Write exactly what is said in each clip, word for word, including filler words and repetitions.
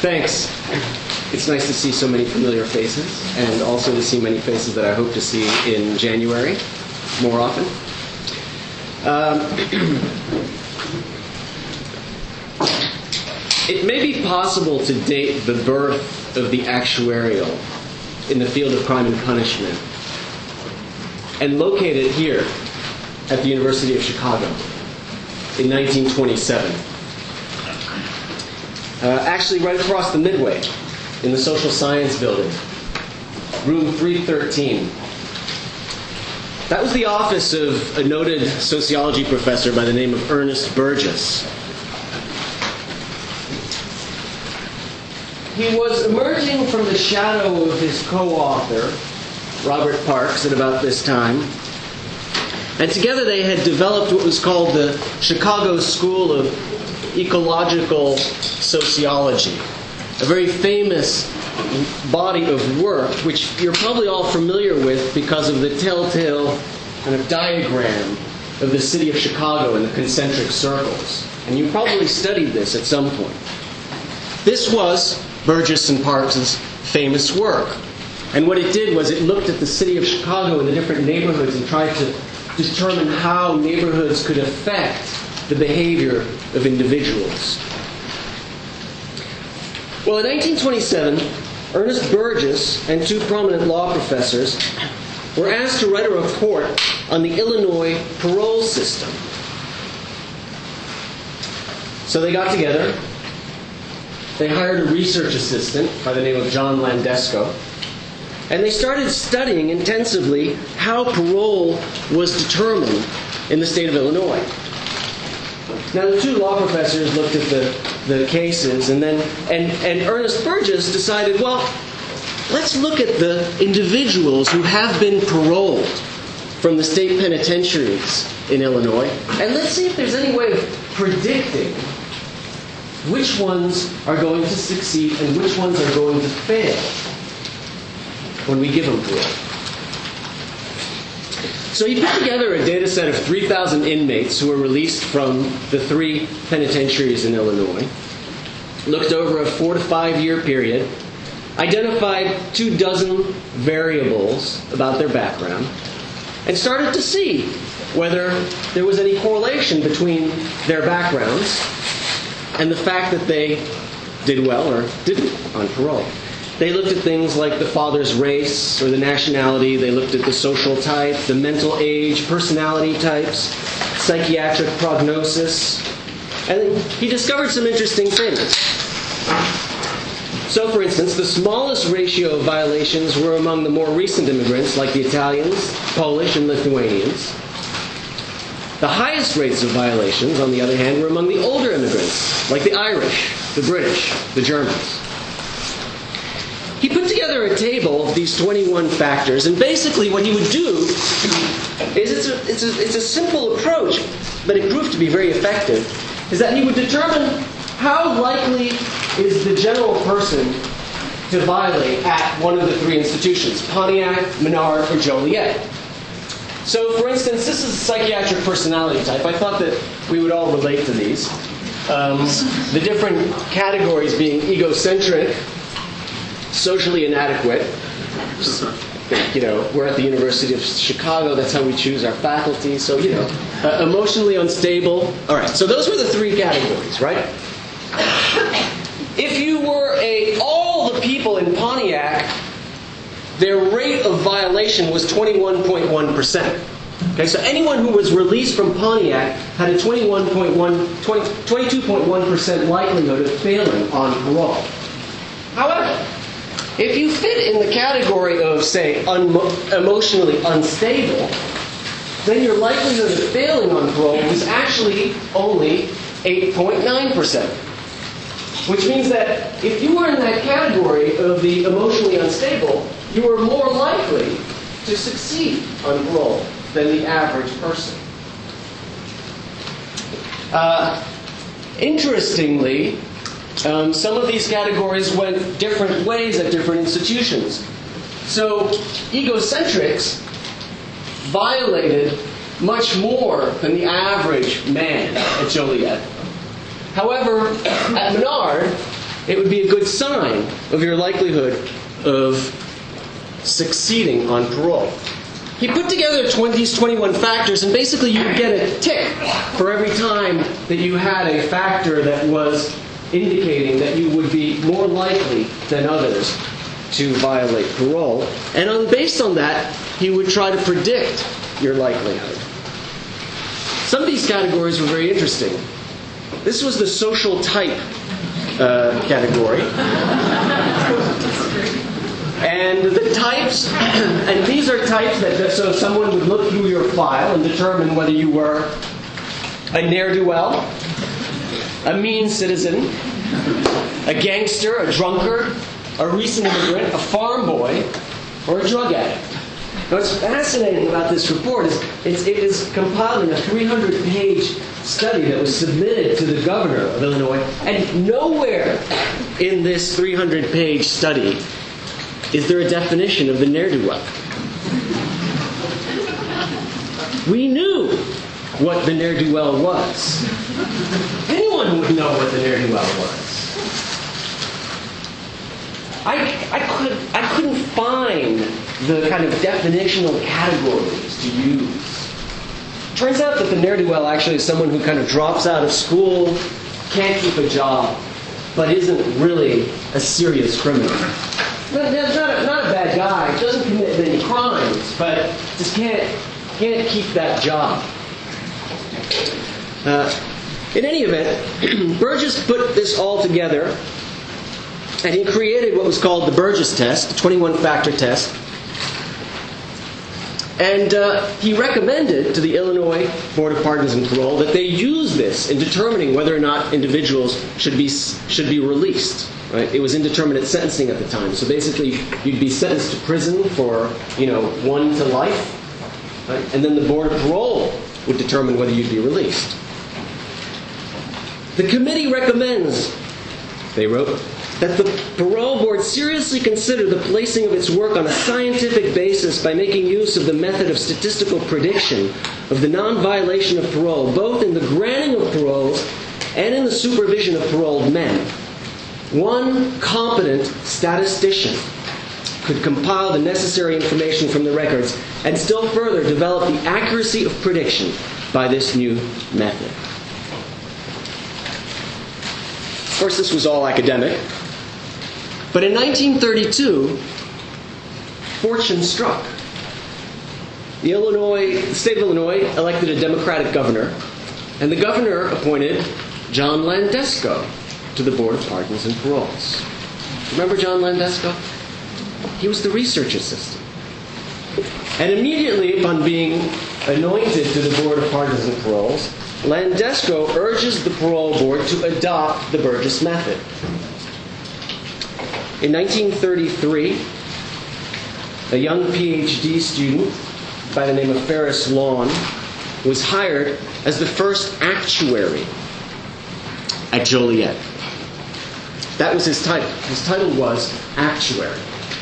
Thanks. It's nice to see so many familiar faces, and also to see many faces that I hope to see in January more often. Um, it may be possible to date the birth of the actuarial in the field of crime and punishment and locate it here at the University of Chicago in nineteen twenty-seven. Uh, actually, right across the Midway, in the Social Science Building, room three thirteen. That was the office of a noted sociology professor by the name of Ernest Burgess. He was emerging from the shadow of his co-author, Robert Parks, at about this time. And together they had developed what was called the Chicago School of Ecological Sociology, a very famous body of work, which you're probably all familiar with because of the telltale kind of diagram of the city of Chicago and the concentric circles. And you probably studied this at some point. This was Burgess and Parks' famous work. And what it did was it looked at the city of Chicago and the different neighborhoods and tried to determine how neighborhoods could affect the behavior of individuals. Well, in nineteen twenty-seven, Ernest Burgess and two prominent law professors were asked to write a report on the Illinois parole system. So they got together. They hired a research assistant by the name of John Landesco. And they started studying intensively how parole was determined in the state of Illinois. Now, the two law professors looked at the, the cases, and then and, and Ernest Burgess decided, well, let's look at the individuals who have been paroled from the state penitentiaries in Illinois, and let's see if there's any way of predicting which ones are going to succeed and which ones are going to fail when we give them parole. So he put together a data set of three thousand inmates who were released from the three penitentiaries in Illinois, looked over a four to five year period, identified two dozen variables about their background, and started to see whether there was any correlation between their backgrounds and the fact that they did well or didn't on parole. They looked at things like the father's race or the nationality. They looked at the social type, the mental age, personality types, psychiatric prognosis. And he discovered some interesting things. So, for instance, the smallest ratio of violations were among the more recent immigrants, like the Italians, Polish, and Lithuanians. The highest rates of violations, on the other hand, were among the older immigrants, like the Irish, the British, the Germans. He put together a table of these twenty-one factors, and basically what he would do is, it's a, it's a, it's a simple approach, but it proved to be very effective, is that he would determine how likely is the general person to violate at one of the three institutions, Pontiac, Menard, or Joliet. So, for instance, this is a psychiatric personality type. I thought that we would all relate to these. Um, the different categories being egocentric, socially inadequate. You know, we're at the University of Chicago. That's how we choose our faculty. So, you know, uh, emotionally unstable. All right. So those were the three categories, right? If you were a all the people in Pontiac, their rate of violation was twenty-one point one percent. Okay, so anyone who was released from Pontiac had a twenty-one point one, twenty, twenty-two point one percent likelihood of failing on parole. However, if you fit in the category of, say, un- emotionally unstable, then your likelihood of failing on parole was actually only eight point nine percent. Which means that if you were in that category of the emotionally unstable, you were more likely to succeed on parole than the average person. Uh, interestingly, um, some of these categories went different ways at different institutions. So, egocentrics violated much more than the average man at Joliet. However, at Menard, it would be a good sign of your likelihood of succeeding on parole. He put together these twenty-one factors, and basically you would get a tick for every time that you had a factor that was indicating that you would be more likely than others to violate parole. And on, based on that, he would try to predict your likelihood. Some of these categories were very interesting. This was the social type uh, category. And the types, and these are types that, so someone would look through your file and determine whether you were a ne'er-do-well, a mean citizen, a gangster, a drunkard, a recent immigrant, a farm boy, or a drug addict. What's fascinating about this report is it's, it is compiling a three hundred page study that was submitted to the governor of Illinois, and nowhere in this three hundred page study is there a definition of the ne'er-do-well. We knew what the ne'er-do-well was. Anyone would know what the ne'er-do-well was. I, I, could, I couldn't find the kind of definitional categories to use. Turns out that the ne'er-do-well actually is someone who kind of drops out of school, can't keep a job, but isn't really a serious criminal. Not, not, a, not a bad guy, doesn't commit any crimes, but just can't, can't keep that job. Uh, in any event, Burgess put this all together, and he created what was called the Burgess test, the twenty-one factor test. And uh, he recommended to the Illinois Board of Pardons and Parole that they use this in determining whether or not individuals should be should be released. Right? It was indeterminate sentencing at the time, so basically you'd be sentenced to prison for, you know, one to life, right? And then the Board of Parole would determine whether you'd be released. The committee recommends, they wrote, that the parole board seriously consider the placing of its work on a scientific basis by making use of the method of statistical prediction of the non-violation of parole, both in the granting of paroles and in the supervision of paroled men. One competent statistician could compile the necessary information from the records and still further develop the accuracy of prediction by this new method. Of course, this was all academic. But in nineteen thirty-two, fortune struck. The Illinois, the state of Illinois elected a Democratic governor, and the governor appointed John Landesco to the Board of Pardons and Paroles. Remember John Landesco? He was the research assistant. And immediately upon being anointed to the Board of Pardons and Paroles, Landesco urges the parole board to adopt the Burgess method. In nineteen thirty-three, a young P H D student by the name of Ferris Lawn was hired as the first actuary at Joliet. That was his title. His title was actuary.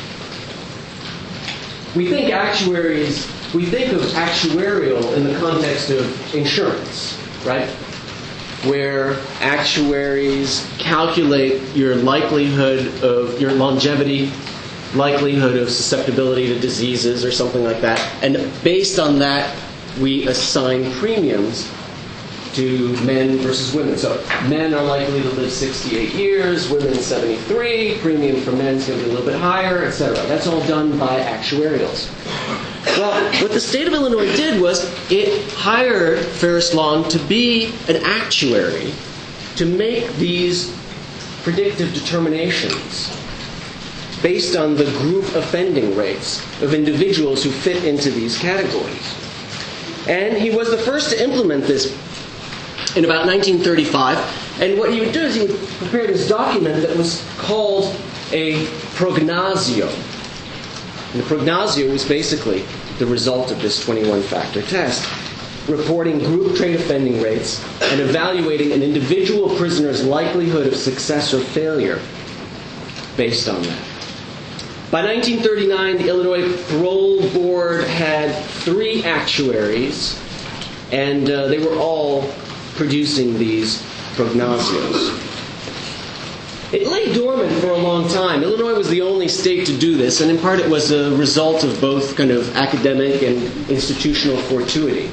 We think actuaries, we think of actuarial in the context of insurance, right? Where actuaries calculate your likelihood of, your longevity, likelihood of susceptibility to diseases or something like that. And based on that, we assign premiums to men versus women. So men are likely to live sixty-eight years, women seventy-three, premium for men is going to be a little bit higher, et cetera. That's all done by actuarials. Well, what the state of Illinois did was it hired Ferris Lawn to be an actuary to make these predictive determinations based on the group offending rates of individuals who fit into these categories. And he was the first to implement this in about nineteen thirty-five. And what he would do is he would prepare this document that was called a prognozio. And the prognozio was basically the result of this twenty-one factor test, reporting group trade offending rates and evaluating an individual prisoner's likelihood of success or failure based on that. By nineteen thirty-nine, the Illinois Parole Board had three actuaries, and uh, they were all producing these prognosios. It lay dormant for a long time. Illinois was the only state to do this, and in part it was a result of both kind of academic and institutional fortuity.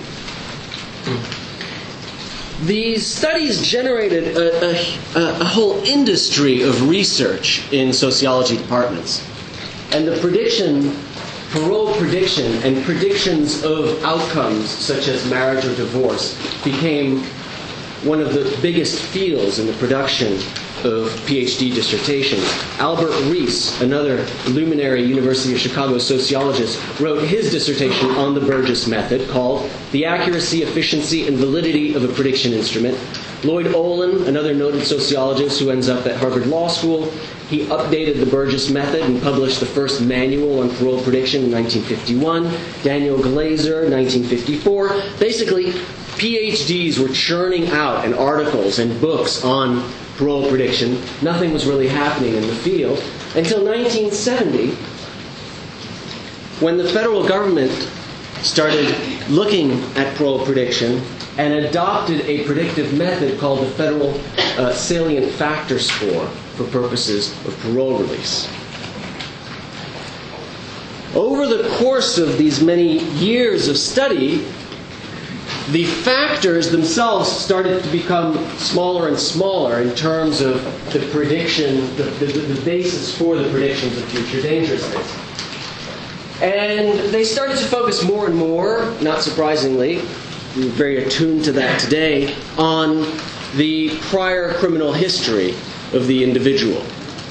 These studies generated a, a, a whole industry of research in sociology departments. And the prediction, parole prediction, and predictions of outcomes such as marriage or divorce became one of the biggest fields in the production of PhD dissertations. Albert Rees, another luminary University of Chicago sociologist, wrote his dissertation on the Burgess method called The Accuracy, Efficiency, and Validity of a Prediction Instrument. Lloyd Olin, another noted sociologist who ends up at Harvard Law School, he updated the Burgess method and published the first manual on parole prediction in nineteen fifty-one. Daniel Glazer, nineteen fifty-four. Basically, PhDs were churning out and articles and books on parole prediction. Nothing was really happening in the field until nineteen seventy, when the federal government started looking at parole prediction and adopted a predictive method called the Federal uh, Salient Factor Score for purposes of parole release. Over the course of these many years of study, the factors themselves started to become smaller and smaller in terms of the prediction, the, the, the basis for the predictions of future dangerousness. And they started to focus more and more, not surprisingly, we're very attuned to that today, on the prior criminal history of the individual.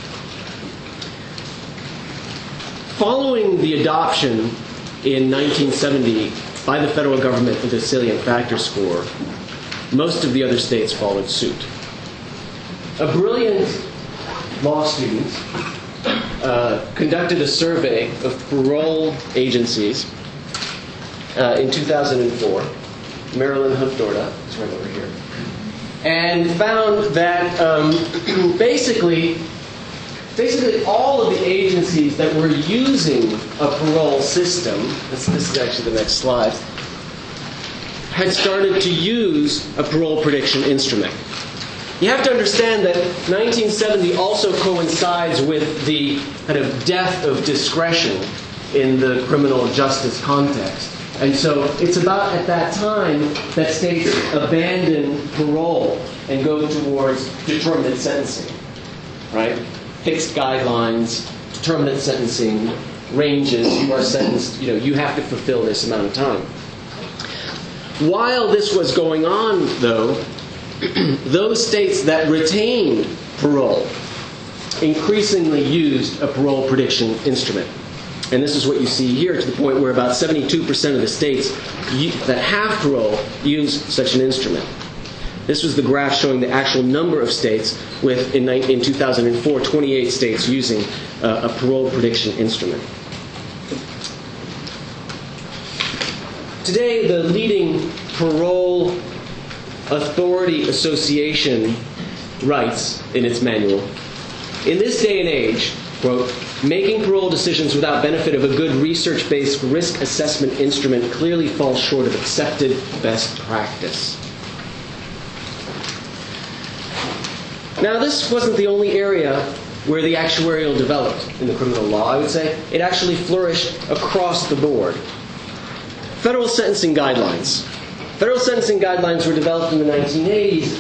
Following the adoption in nineteen seventy by the federal government of the salient factor score, most of the other states followed suit. A brilliant law student uh, conducted a survey of parole agencies uh, in two thousand four. Marilyn Hunt-Dorda, it's right over here, and found that um, basically, basically all of the agencies that were using a parole system, this, this is actually the next slide, had started to use a parole prediction instrument. You have to understand that nineteen seventy also coincides with the kind of death of discretion in the criminal justice context. And so it's about at that time that states abandon parole and go towards determinate sentencing, right? Fixed guidelines, determinate sentencing, ranges, you are sentenced, you know, you have to fulfill this amount of time. While this was going on, though, those states that retained parole increasingly used a parole prediction instrument. And this is what you see here, to the point where about seventy-two percent of the states that have parole use such an instrument. This was the graph showing the actual number of states, with, in, in two thousand four, twenty-eight states using uh, a parole prediction instrument. Today, the leading parole authority association writes in its manual, "In this day and age," quote, "making parole decisions without benefit of a good research-based risk assessment instrument clearly falls short of accepted best practice." Now, this wasn't the only area where the actuarial developed in the criminal law. I would say it actually flourished across the board. Federal sentencing guidelines. Federal sentencing guidelines were developed in the nineteen eighties.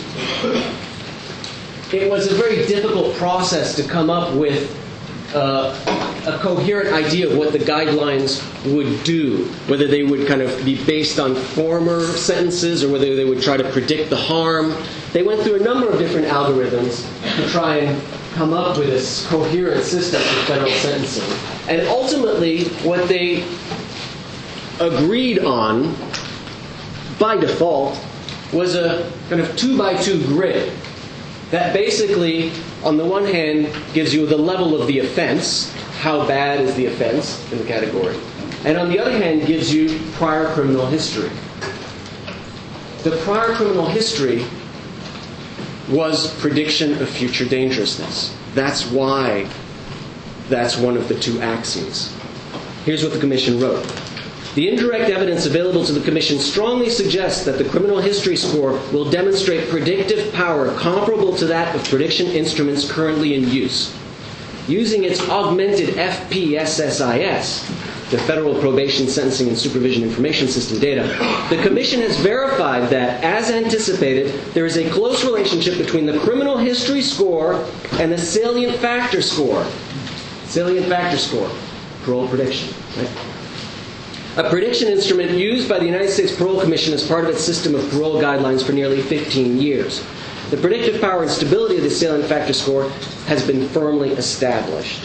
It was a very difficult process to come up with Uh, a coherent idea of what the guidelines would do, whether they would kind of be based on former sentences or whether they would try to predict the harm. They went through a number of different algorithms to try and come up with this coherent system for federal sentencing. And ultimately, what they agreed on, by default, was a kind of two-by-two grid that basically, on the one hand, gives you the level of the offense, how bad is the offense in the category, and on the other hand, gives you prior criminal history. The prior criminal history was prediction of future dangerousness. That's why that's one of the two axes. Here's what the Commission wrote. The indirect evidence available to the Commission strongly suggests that the criminal history score will demonstrate predictive power comparable to that of prediction instruments currently in use. Using its augmented F P S S I S, the Federal Probation Sentencing and Supervision Information System data, the Commission has verified that, as anticipated, there is a close relationship between the criminal history score and the salient factor score. Salient factor score, parole prediction. Right? A prediction instrument used by the United States Parole Commission as part of its system of parole guidelines for nearly fifteen years. The predictive power and stability of the salient factor score has been firmly established.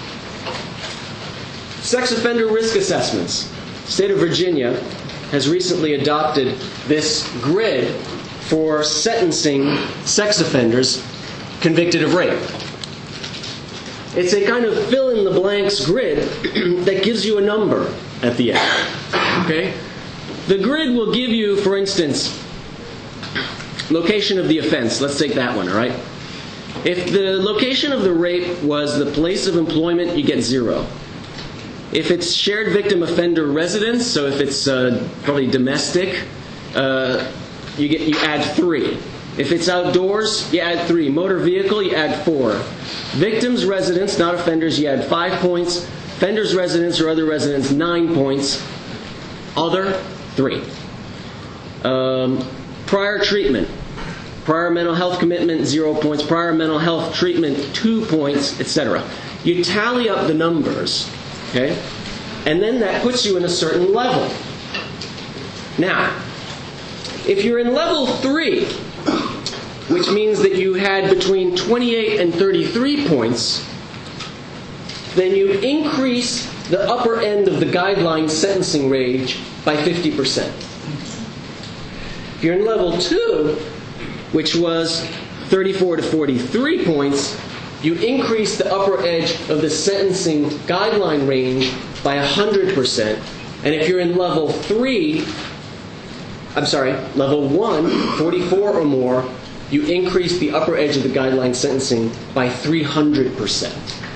Sex offender risk assessments. The state of Virginia has recently adopted this grid for sentencing sex offenders convicted of rape. It's a kind of fill-in-the-blanks grid that gives you a number at the end. Okay? The grid will give you, for instance, location of the offense. Let's take that one, all right? If the location of the rape was the place of employment, you get zero. If it's shared victim offender residence, so if it's uh, probably domestic, uh, you get you add three. If it's outdoors, you add three. Motor vehicle, you add four. Victims' residence, not offenders, you add five points. Offenders' residence or other residence, nine points. Other, three. Um, prior treatment. Prior mental health commitment, zero points. Prior mental health treatment, two points, et cetera. You tally up the numbers, okay? And then that puts you in a certain level. Now, if you're in level three, which means that you had between twenty-eight and thirty-three points, then you increase the upper end of the guideline sentencing range by fifty percent. If you're in level two, which was thirty-four to forty-three points, you increase the upper edge of the sentencing guideline range by one hundred percent. And if you're in level three, I'm sorry, level one, forty-four or more, you increase the upper edge of the guideline sentencing by three hundred percent.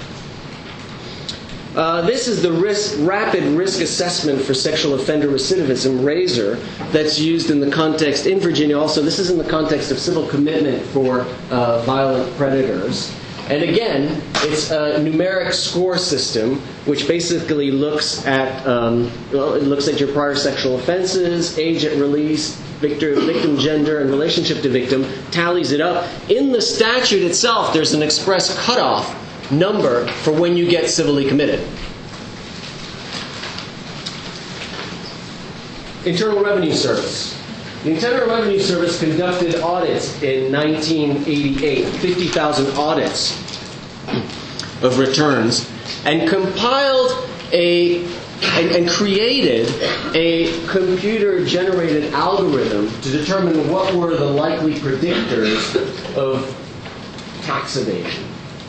Uh, this is the risk, rapid risk assessment for sexual offender recidivism, RASER, that's used in the context in Virginia. Also, this is in the context of civil commitment for uh, violent predators. And again, it's a numeric score system which basically looks at um, well, it looks at your prior sexual offenses, age at release, victim, victim gender, and relationship to victim, tallies it up. In the statute itself, there's an express cutoff number for when you get civilly committed. Internal Revenue Service. The Internal Revenue Service conducted audits in nineteen eighty-eight, fifty thousand audits of returns, and compiled a and, and created a computer-generated algorithm to determine what were the likely predictors of tax evasion.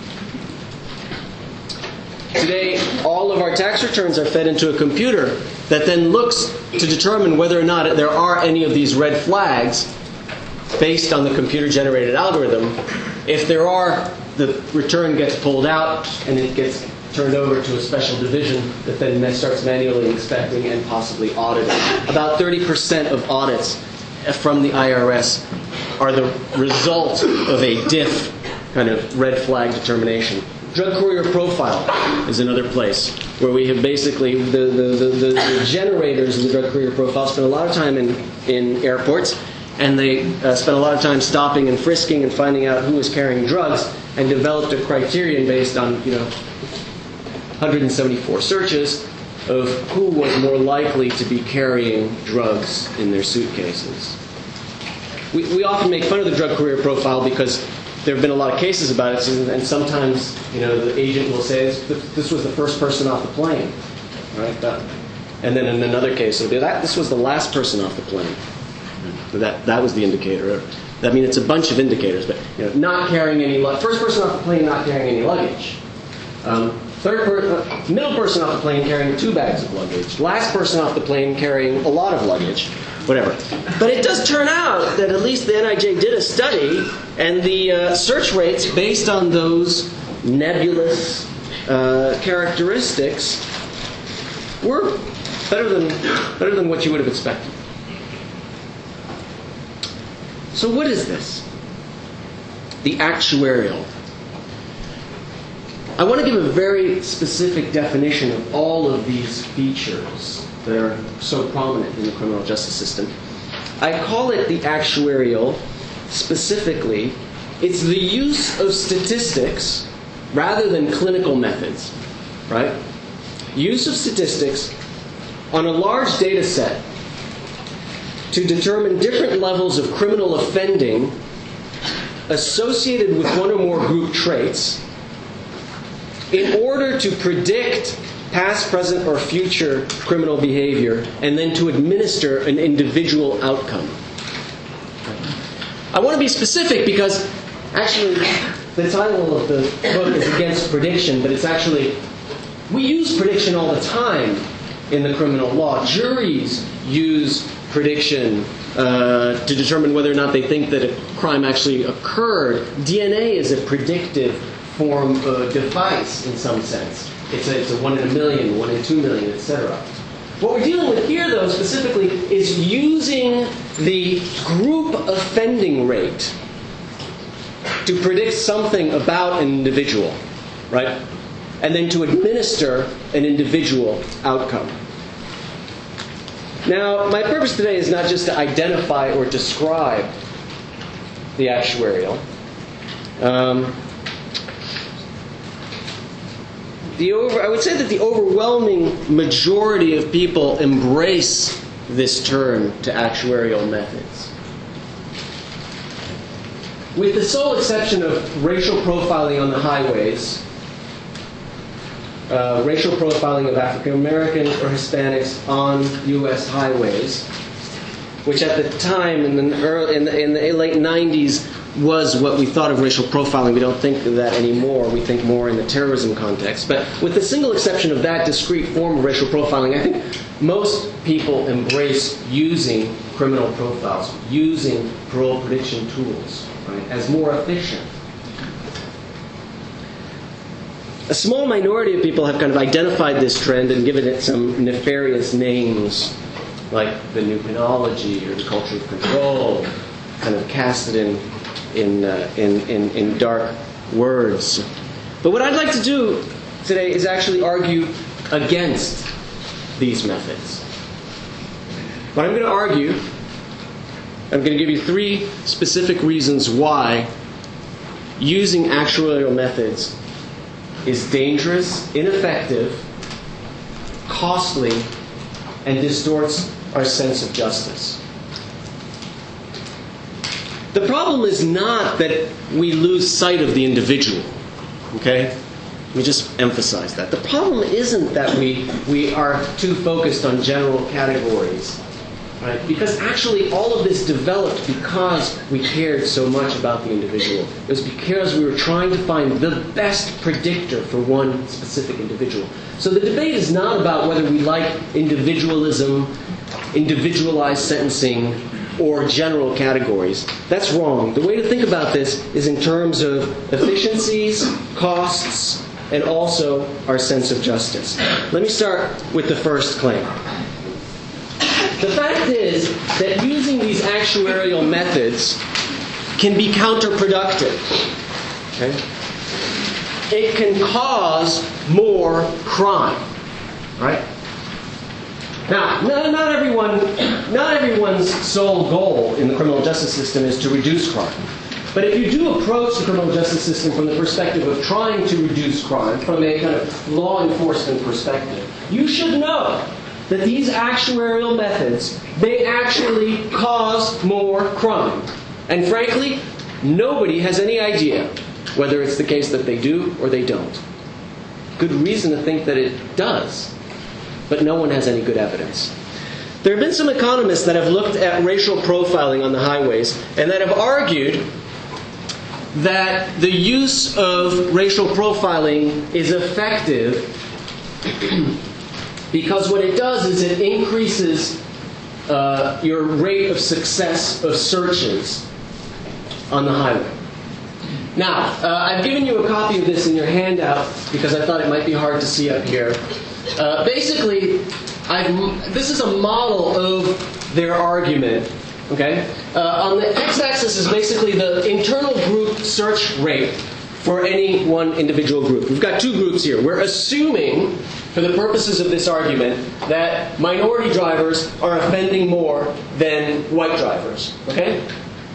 Today, all of our tax returns are fed into a computer that then looks to determine whether or not there are any of these red flags based on the computer-generated algorithm. If there are, the return gets pulled out and it gets turned over to a special division that then starts manually inspecting and possibly auditing. About thirty percent of audits from the I R S are the result of a D I F kind of red flag determination. Drug courier profile is another place where we have basically, the, the, the, the, the generators of the drug courier profile spend a lot of time in, in airports, and they uh, spend a lot of time stopping and frisking and finding out who is carrying drugs, and developed a criterion based on, you know, one hundred seventy-four searches of who was more likely to be carrying drugs in their suitcases. We, we often make fun of the drug courier profile because there have been a lot of cases about it, and sometimes, you know, the agent will say, this was the first person off the plane, right? And then in another case, it'll be that this was the last person off the plane. That that was the indicator. I mean, it's a bunch of indicators, but, you know, not carrying any luggage. First person off the plane not carrying any luggage. Um, third per- uh, middle person off the plane carrying two bags of luggage. Last person off the plane carrying a lot of luggage. Whatever. But it does turn out that at least the N I J did a study, and the uh, search rates based on those nebulous uh, characteristics were Better than, better than what you would have expected. So what is this? The actuarial. I want to give a very specific definition of all of these features that are so prominent in the criminal justice system. I call it the actuarial. Specifically, it's the use of statistics rather than clinical methods, right? Use of statistics on a large data set to determine different levels of criminal offending associated with one or more group traits in order to predict past, present, or future criminal behavior and then to administer an individual outcome. I want to be specific because actually the title of the book is Against Prediction, but it's actually, we use prediction all the time in the criminal law. Juries use prediction uh, to determine whether or not they think that a crime actually occurred. D N A is a predictive form uh, device in some sense. It's a, it's a one in a million, one in two million, et cetera. What we're dealing with here, though, specifically, is using the group offending rate to predict something about an individual, right? And then to administer an individual outcome. Now, my purpose today is not just to identify or describe the actuarial. Um, The over, I would say that the overwhelming majority of people embrace this term to actuarial methods. With the sole exception of racial profiling on the highways, uh, racial profiling of African Americans or Hispanics on U S highways, which at the time in the, early, in the, in the late nineties was what we thought of racial profiling. We don't think of that anymore. We think more in the terrorism context. But with the single exception of that discrete form of racial profiling, I think most people embrace using criminal profiles, using parole prediction tools, right, as more efficient. A small minority of people have kind of identified this trend and given it some nefarious names, like the new penology or the culture of control, kind of cast it in In, uh, in, in, in dark words. But what I'd like to do today is actually argue against these methods. What I'm going to argue, I'm going to give you three specific reasons why using actuarial methods is dangerous, ineffective, costly, and distorts our sense of justice. The problem is not that we lose sight of the individual, okay? Let me just emphasize that. The problem isn't that we, we are too focused on general categories, right? Because actually all of this developed because we cared so much about the individual. It was because we were trying to find the best predictor for one specific individual. So the debate is not about whether we like individualism, individualized sentencing, or general categories. That's wrong. The way to think about this is in terms of efficiencies, costs, and also our sense of justice. Let me start with the first claim. The fact is that using these actuarial methods can be counterproductive. Okay? It can cause more crime, right? Now, not, not everyone, not everyone's sole goal in the criminal justice system is to reduce crime. But if you do approach the criminal justice system from the perspective of trying to reduce crime, from a kind of law enforcement perspective, you should know that these actuarial methods may actually cause more crime. And frankly, nobody has any idea whether it's the case that they do or they don't. Good reason to think that it does. But no one has any good evidence. There have been some economists that have looked at racial profiling on the highways and that have argued that the use of racial profiling is effective because what it does is it increases uh, your rate of success of searches on the highway. Now, uh, I've given you a copy of this in your handout because I thought it might be hard to see up here. Uh, basically, I've, this is a model of their argument. Okay? Uh, on the x-axis is basically the internal group search rate for any one individual group. We've got two groups here. We're assuming, for the purposes of this argument, that minority drivers are offending more than white drivers. Okay?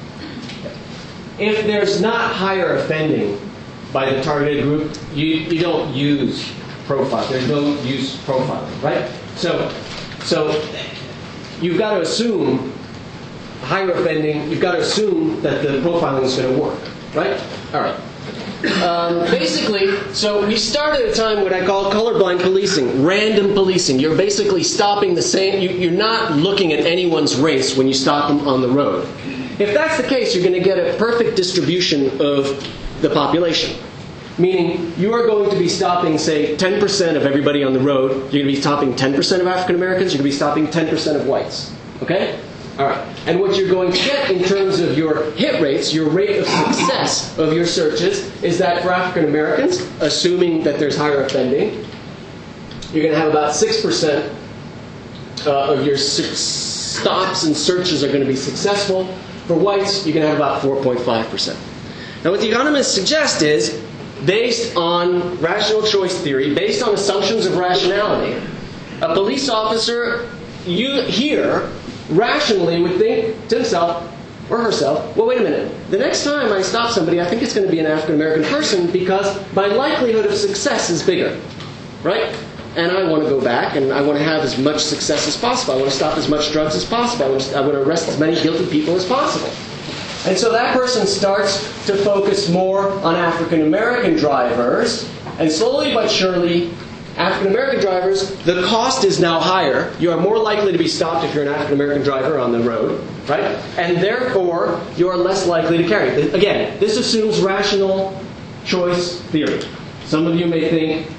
If there's not higher offending by the targeted group, you, you don't use profile. There's no use profiling, right? So, so you've got to assume higher offending, you've got to assume that the profiling is going to work, right? All right. Um, basically, so we start at a time what I call colorblind policing, random policing. You're basically stopping the same, you, you're not looking at anyone's race when you stop them on the road. If that's the case, you're going to get a perfect distribution of the population. Meaning, you are going to be stopping, say, ten percent of everybody on the road. You're going to be stopping ten percent of African Americans. You're going to be stopping ten percent of whites. Okay? All right. And what you're going to get in terms of your hit rates, your rate of success of your searches, is that for African Americans, assuming that there's higher offending, you're going to have about six percent uh, of your stops and searches are going to be successful. For whites, you're going to have about four point five percent. Now, what the economists suggest is, based on rational choice theory, based on assumptions of rationality, a police officer you here rationally would think to himself or herself, well, wait a minute, the next time I stop somebody, I think it's going to be an African American person because my likelihood of success is bigger, right? And I want to go back and I want to have as much success as possible. I want to stop as much drugs as possible. I want to, I want to arrest as many guilty people as possible. And so that person starts to focus more on African American drivers, and slowly but surely, African American drivers, the cost is now higher. You are more likely to be stopped if you're an African American driver on the road, right? And therefore, you are less likely to carry. Again, this assumes rational choice theory. Some of you may think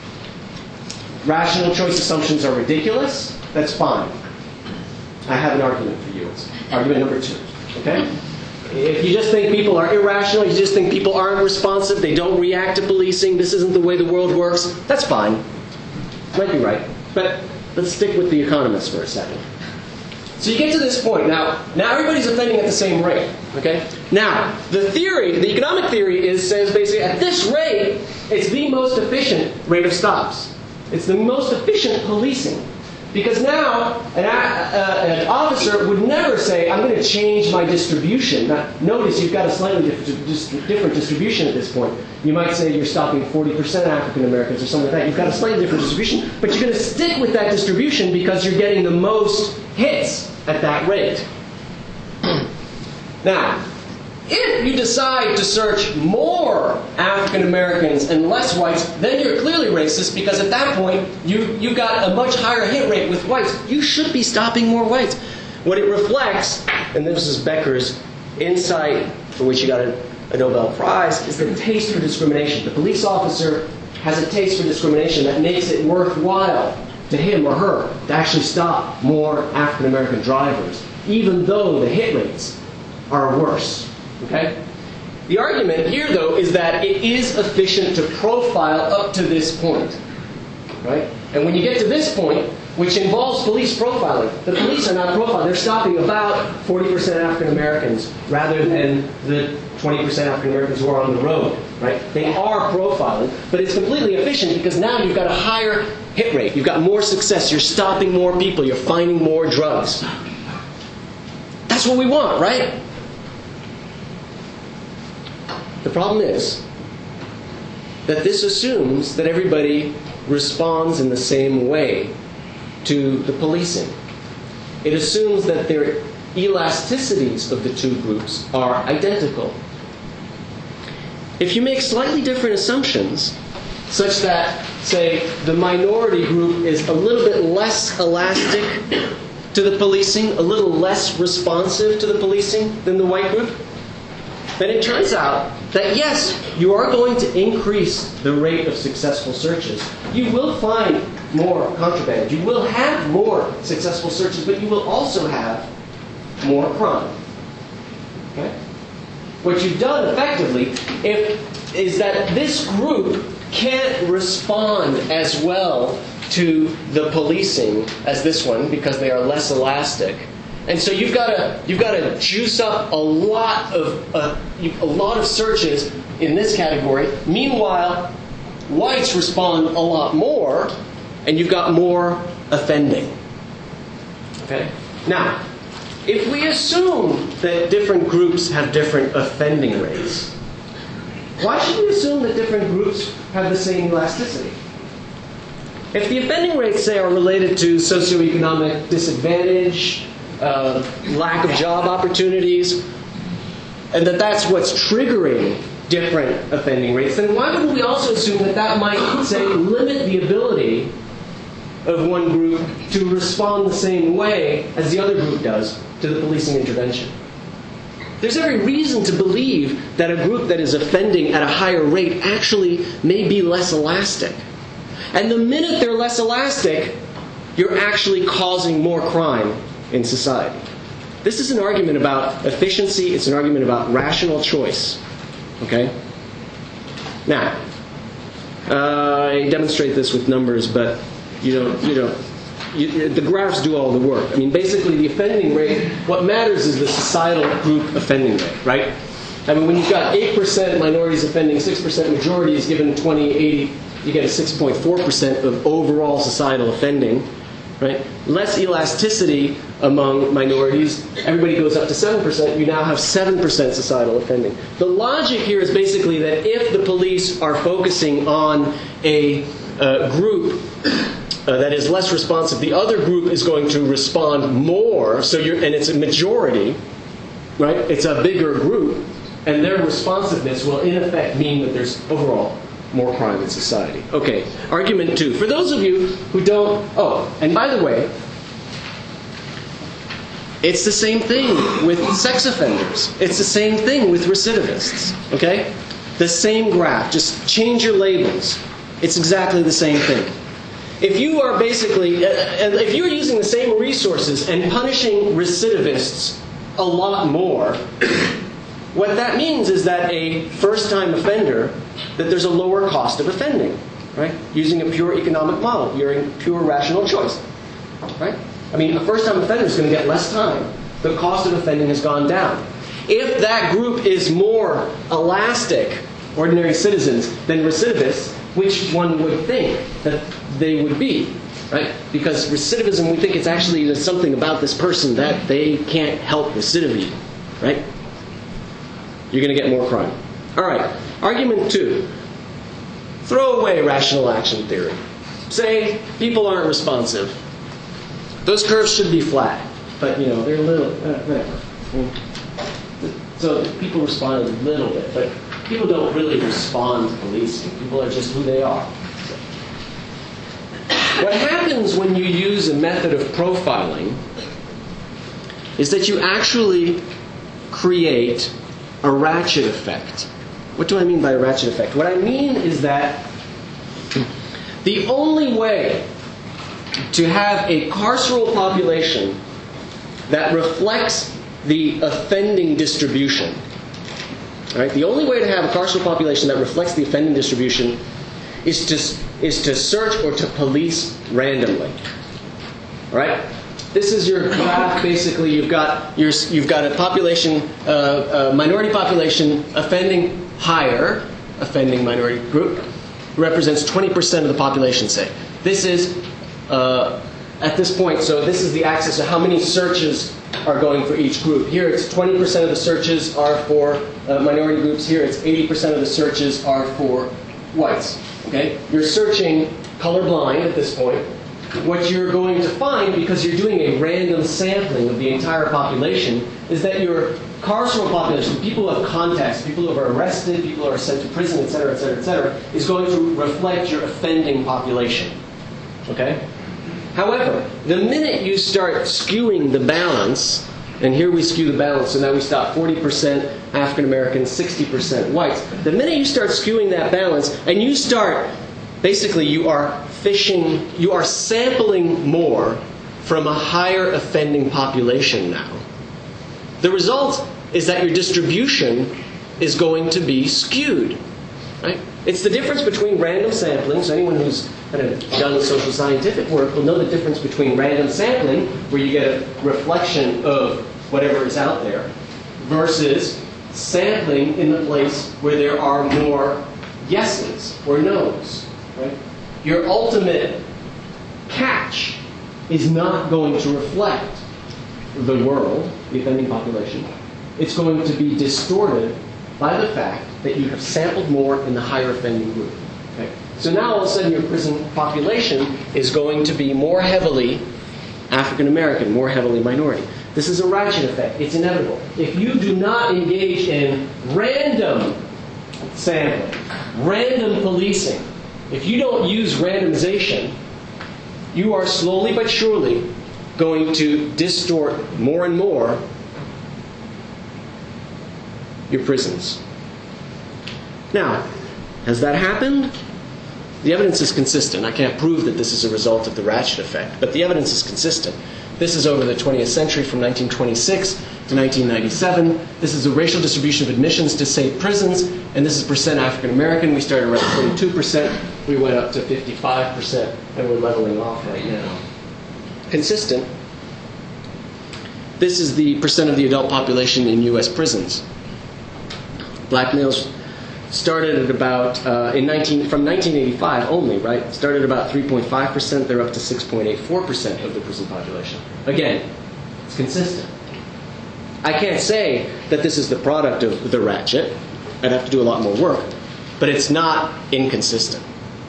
rational choice assumptions are ridiculous. That's fine. I have an argument for you. It's argument number two. Okay? If you just think people are irrational, you just think people aren't responsive, they don't react to policing, this isn't the way the world works, that's fine. Might be right. But let's stick with the economists for a second. So you get to this point. Now, now everybody's offending at the same rate. Okay? Now, the theory, the economic theory is says basically at this rate, it's the most efficient rate of stops. It's the most efficient policing. Because now, an, uh, an officer would never say, I'm going to change my distribution. Now, notice you've got a slightly diff- different distribution at this point. You might say you're stopping forty percent African Americans or something like that. You've got a slightly different distribution, but you're going to stick with that distribution because you're getting the most hits at that rate. Now, if you decide to search more African Americans and less whites, then you're clearly racist because at that point you you got a much higher hit rate with whites. You should be stopping more whites. What it reflects, and this is Becker's insight for which he got a, a Nobel Prize, is the taste for discrimination. The police officer has a taste for discrimination that makes it worthwhile to him or her to actually stop more African American drivers, even though the hit rates are worse. Okay? The argument here, though, is that it is efficient to profile up to this point. Right? And when you get to this point, which involves police profiling, the police are not profiling. They're stopping about forty percent African Americans rather than the twenty percent African Americans who are on the road. Right? They are profiling, but it's completely efficient because now you've got a higher hit rate. You've got more success. You're stopping more people. You're finding more drugs. That's what we want, right? The problem is that this assumes that everybody responds in the same way to the policing. It assumes that their elasticities of the two groups are identical. If you make slightly different assumptions, such that, say, the minority group is a little bit less elastic to the policing, a little less responsive to the policing than the white group, then it turns out that yes, you are going to increase the rate of successful searches. You will find more contraband. You will have more successful searches, but you will also have more crime. Okay? What you've done effectively if, is that this group can't respond as well to the policing as this one because they are less elastic. And so you've got to you've got to juice up a lot of uh, a lot of searches in this category. Meanwhile, whites respond a lot more, and you've got more offending. Okay? Now, if we assume that different groups have different offending rates, why should we assume that different groups have the same elasticity? If the offending rates, say, are related to socioeconomic disadvantage, uh, lack of job opportunities, and that that's what's triggering different offending rates, then why wouldn't we also assume that that might, say, limit the ability of one group to respond the same way as the other group does to the policing intervention? There's every reason to believe that a group that is offending at a higher rate actually may be less elastic. And the minute they're less elastic, you're actually causing more crime in society. This is an argument about efficiency. It's an argument about rational choice. Okay? Now, uh, I demonstrate this with numbers, but you don't, you don't, you, the graphs do all the work. I mean, basically, the offending rate, what matters is the societal group offending rate, right? I mean, when you've got eight percent minorities offending, six percent majorities given twenty eighty, you get a six point four percent of overall societal offending, right? Less elasticity among minorities, everybody goes up to seven percent, you now have seven percent societal offending. The logic here is basically that if the police are focusing on a uh, group uh, that is less responsive, the other group is going to respond more, so you're, and it's a majority, right? It's a bigger group, and their responsiveness will in effect mean that there's overall more crime in society. Okay, argument two. For those of you who don't... Oh, and by the way, it's the same thing with sex offenders. It's the same thing with recidivists. Okay? The same graph. Just change your labels. It's exactly the same thing. If you are basically... Uh, if you're using the same resources and punishing recidivists a lot more, what that means is that a first-time offender, that there's a lower cost of offending, right? Using a pure economic model, using pure rational choice, right? I mean, a first-time offender is going to get less time. The cost of offending has gone down. If that group is more elastic, ordinary citizens, than recidivists, which one would think that they would be, right? Because recidivism, we think it's actually there's something about this person that they can't help recidivate, right? You're going to get more crime. All right. Argument two. Throw away rational action theory. Say people aren't responsive. Those curves should be flat, but you know they're a little uh, whatever. So people respond a little bit, but people don't really respond to policing. People are just who they are. What happens when you use a method of profiling is that you actually create a ratchet effect. What do I mean by a ratchet effect? What I mean is that the only way to have a carceral population that reflects the offending distribution, right? The only way to have a carceral population that reflects the offending distribution is to is to search or to police randomly. All right? This is your graph. Basically, you've got your, you've got a population, uh, a minority population offending higher, offending minority group, represents twenty percent of the population, say. This is, uh, at this point, so this is the axis of how many searches are going for each group. Here it's twenty percent of the searches are for uh, minority groups. Here it's eighty percent of the searches are for whites. Okay? You're searching colorblind at this point. What you're going to find, because you're doing a random sampling of the entire population, is that your carceral population, people who have contacts, people who are arrested, people who are sent to prison, et cetera, et cetera, et cetera, is going to reflect your offending population. Okay? However, the minute you start skewing the balance, and here we skew the balance, so now we stop forty percent African Americans, sixty percent whites. The minute you start skewing that balance, and you start, basically you are fishing, you are sampling more from a higher offending population now. The result is that your distribution is going to be skewed, right? It's the difference between random sampling. So anyone who's kind of done social scientific work will know the difference between random sampling, where you get a reflection of whatever is out there, versus sampling in the place where there are more yeses or nos. Right? Your ultimate catch is not going to reflect the world, the offending population. It's going to be distorted by the fact that you have sampled more in the higher offending group. Okay? So now all of a sudden your prison population is going to be more heavily African American, more heavily minority. This is a ratchet effect. It's inevitable. If you do not engage in random sampling, random policing, if you don't use randomization, you are slowly but surely going to distort more and more your prisons. Now, has that happened? The evidence is consistent. I can't prove that this is a result of the ratchet effect, but the evidence is consistent. This is over the twentieth century, from nineteen twenty-six to nineteen ninety-seven. This is the racial distribution of admissions to state prisons, and this is percent African American. We started around forty-two percent. We went up to fifty-five percent, and we're leveling off right now. Consistent. This is the percent of the adult population in U S prisons. Black males started at about, uh, in nineteen, from nineteen eighty-five only, right? Started about three point five percent. They're up to six point eight four percent of the prison population. Again, it's consistent. I can't say that this is the product of the ratchet. I'd have to do a lot more work. But it's not inconsistent.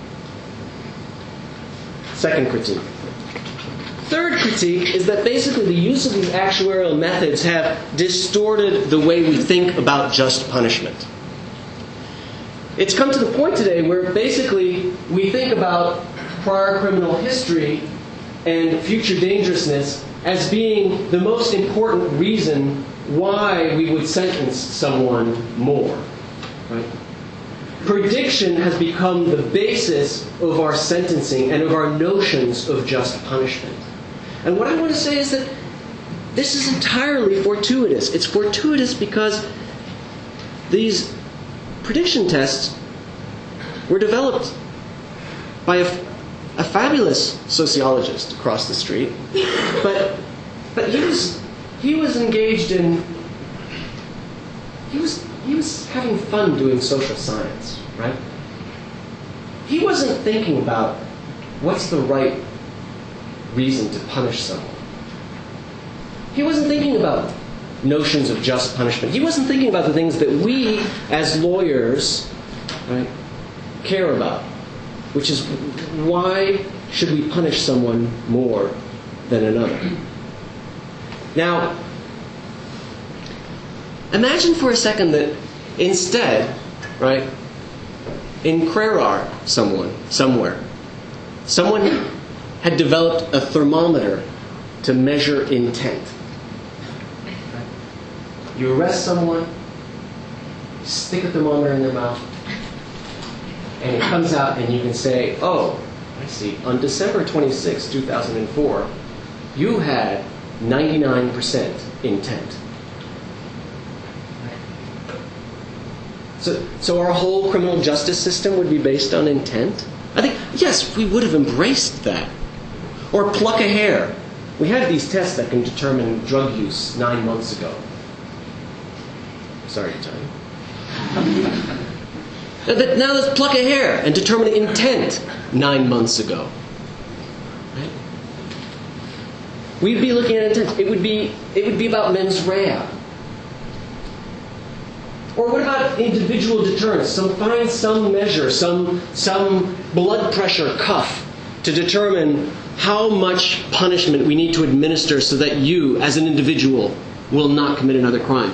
Second critique. Third critique is that basically the use of these actuarial methods have distorted the way we think about just punishment. It's come to the point today where basically we think about prior criminal history and future dangerousness as being the most important reason why we would sentence someone more. Right? Prediction has become the basis of our sentencing and of our notions of just punishment. And what I want to say is that this is entirely fortuitous. It's fortuitous because these prediction tests were developed by a, a fabulous sociologist across the street, but but he was he was engaged in he was he was having fun doing social science, right? He wasn't thinking about what's the right reason to punish someone. He wasn't thinking about notions of just punishment. He wasn't thinking about the things that we, as lawyers, right, care about, which is why should we punish someone more than another? Now, imagine for a second that instead, right, in Crerar, someone, somewhere, someone had developed a thermometer to measure intent. You arrest someone, you stick a thermometer in their mouth, and it comes out and you can say, oh, I see, on December twenty-sixth, two thousand four, you had ninety-nine percent intent. So, so our whole criminal justice system would be based on intent? I think, yes, we would have embraced that. Or pluck a hair. We had these tests that can determine drug use nine months ago. Sorry to tell you. Now let's pluck a hair and determine intent nine months ago. Right? We'd be looking at intent. It would be it would be about mens rea. Or what about individual deterrence? Some find some measure, some some blood pressure cuff to determine how much punishment we need to administer so that you, as an individual, will not commit another crime.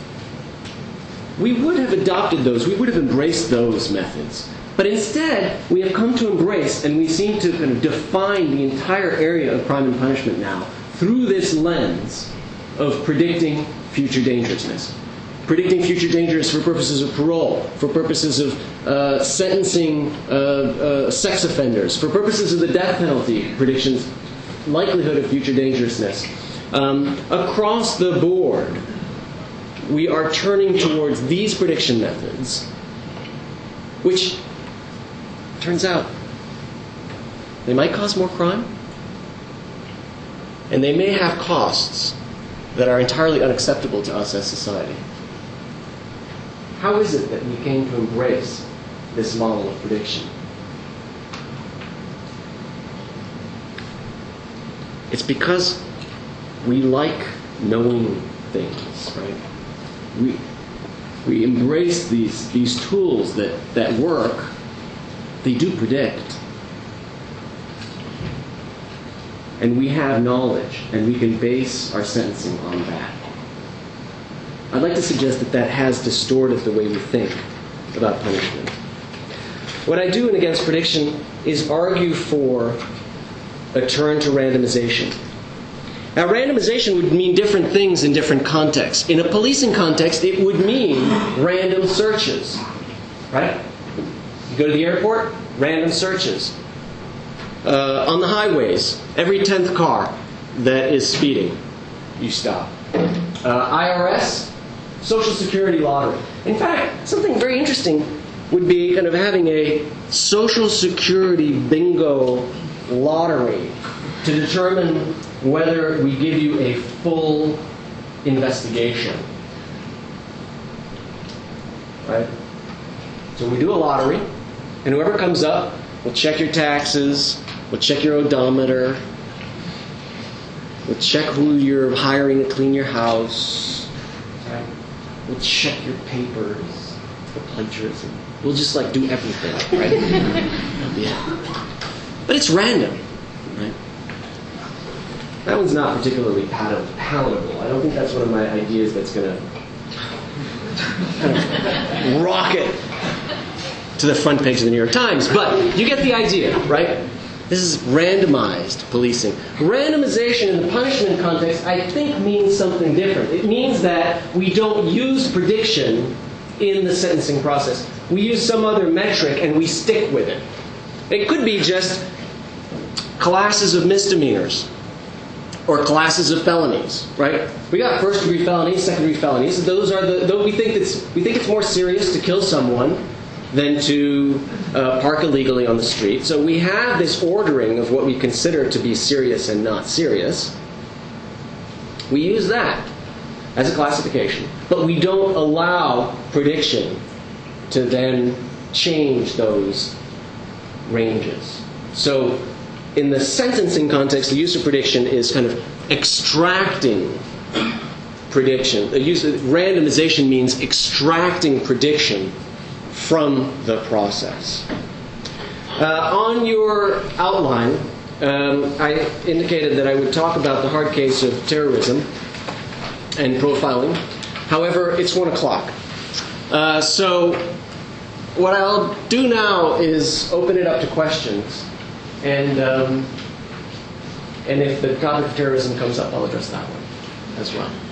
We would have adopted those, we would have embraced those methods. But instead, we have come to embrace, and we seem to kind of define the entire area of crime and punishment now through this lens of predicting future dangerousness. Predicting future dangerousness for purposes of parole, for purposes of uh, sentencing uh, uh, sex offenders, for purposes of the death penalty, predictions, likelihood of future dangerousness. Um, across the board, we are turning towards these prediction methods which turns out they might cause more crime, and they may have costs that are entirely unacceptable to us as society. How is it that we came to embrace this model of prediction? It's because we like knowing things, right? We we embrace these these tools that, that work. They do predict. And we have knowledge, and we can base our sentencing on that. I'd like to suggest that that has distorted the way we think about punishment. What I do in Against Prediction is argue for a turn to randomization. Now, randomization would mean different things in different contexts. In a policing context, it would mean random searches, right? You go to the airport, random searches. Uh, on the highways, every tenth car that is speeding, you stop. Uh, I R S, Social Security lottery. In fact, something very interesting would be kind of having a Social Security bingo lottery to determine whether we give you a full investigation. Right? So we do a lottery, and whoever comes up will check your taxes, will check your odometer, will check who you're hiring to clean your house, right? We'll check your papers, the plagiarism. We'll just like do everything, right? Yeah. But it's random, right? That one's not particularly pal- palatable. I don't think that's one of my ideas that's going to kind of rocket to the front page of the New York Times. But you get the idea, right? This is randomized policing. Randomization in the punishment context, I think, means something different. It means that we don't use prediction in the sentencing process. We use some other metric and we stick with it. It could be just classes of misdemeanors or classes of felonies, right? We got first-degree felonies, second-degree felonies. Those are the. Though we think it's we think it's more serious to kill someone than to uh, park illegally on the street. So we have this ordering of what we consider to be serious and not serious. We use that as a classification, but we don't allow prediction to then change those ranges. So in the sentencing context, the use of prediction is kind of extracting prediction. The use of randomization means extracting prediction from the process. Uh, on your outline, um, I indicated that I would talk about the hard case of terrorism and profiling. However, it's one o'clock. Uh, so what I'll do now is open it up to questions. And um, and if the topic of terrorism comes up, I'll address that one as well.